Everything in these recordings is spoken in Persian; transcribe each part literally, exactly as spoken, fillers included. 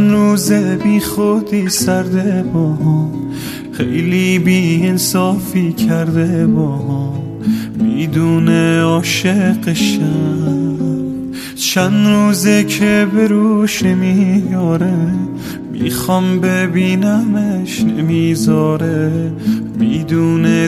چند روزه بی خودی سرده با هم، خیلی بی انصافی کرده با هم، میدونه عاشقشم. چند روزه که به روش نمیاره، میخوام ببینمش نمیذاره، میدونه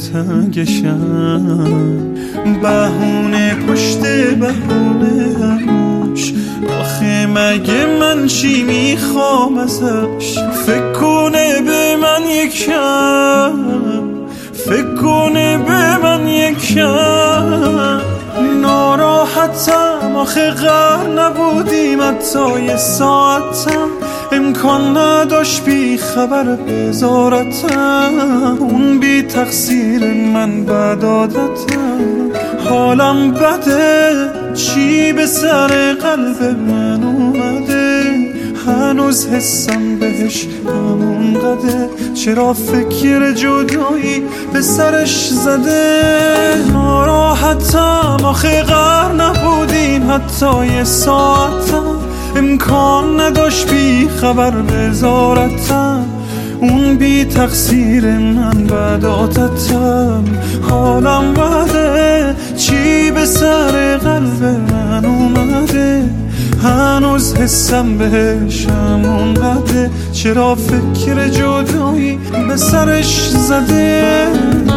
دلتنگشم. بهونه پشت بهونه همش، آخه مگه من چی میخوام ازش؟ فکر کنه به من یکم، فکر کنه به من یکم. ناراحتم آخه غر نبودیم حتی یه ساعتم، امکان نداشت بی خبر بذارتم. اون بی تقصیر من بد عادتم، حالم بده چی به سر قلب من اومده، هنوز حسم بهش همون قده، چرا فکر جدایی به سرش زده. ناراحتم آخه غر نبودیم حتی یه ساعتم، امکان نداشت بی خبر بذارتم. اون بی تقصیر من بد عادتم، حالم بده چی به سر قلب من اومده، هنوز حسم بهش همون قده، چرا فکر جدایی به سرش زده.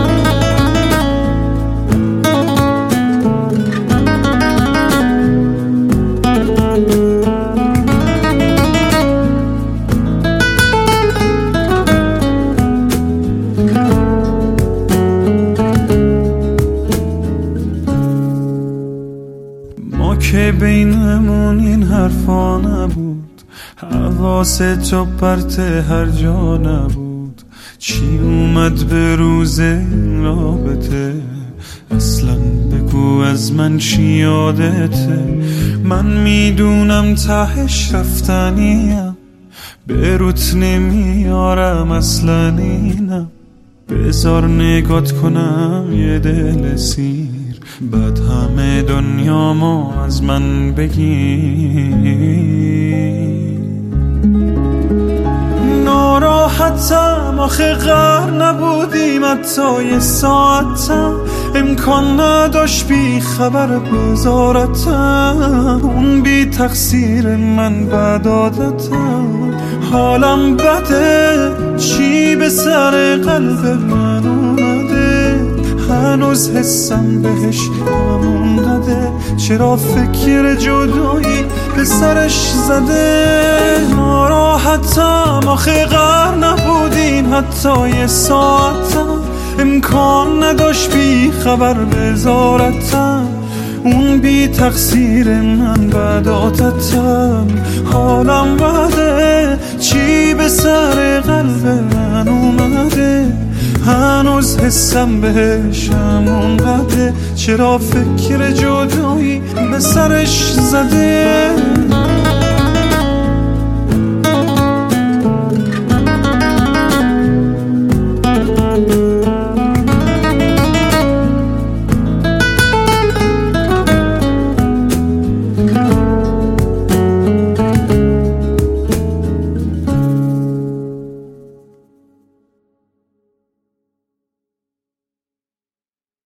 که بینمون این حرفا نبود، حواست و پرت هر جا نبود. چی اومد به روز این رابطه؟ اصلا بگو از من چی یادته؟ من میدونم تهش رفتنیم، به روت نمیارم اصلا اینم. بذار نگات کنم یه دل سیر، بعد همه دنیامو از من بگیر. ناراحتم آخه غر نبودیم حتی یه ساعتم، امکان نداشت بی خبر بذارتم. اون بی تقصیر من بد عادتم، حالم بده چی به سر قلب من اومده، هنوز حسم بهش همون قده، چرا فکر جدایی به سرش زده. ناراحتم آخه غر نبودیم حتی یه ساعتم، امکان نداشت بی خبر بذارتم. اون بی تقصیر من بد عادتم، حالم بده چی به سر قلب من اومده، هنوز حسم بهش همون قده، چرا فکر جدایی به سرش زده.